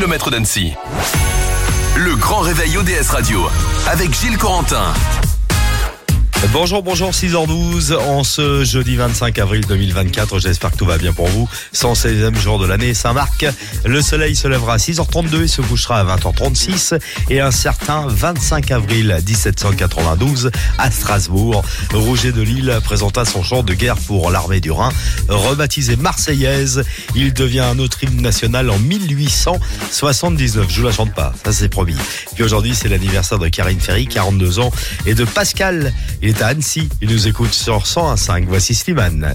km d'Annecy. Le grand réveil ODS Radio avec Gilles Corentin. Bonjour, 6h12, en ce jeudi 25 avril 2024, j'espère que tout va bien pour vous. 116e jour de l'année, Saint-Marc. Le soleil se lèvera à 6h32 et se couchera à 20h36. Et un certain 25 avril 1792, à Strasbourg, Roger de Lille présenta son chant de guerre pour l'armée du Rhin. Rebaptisé Marseillaise, il devient un autre hymne national en 1879. Je vous la chante pas, ça c'est promis. Puis aujourd'hui, c'est l'anniversaire de Karine Ferry, 42 ans, et de Pascal. Il est à Annecy, il nous écoute sur 101.5. Voici Slimane.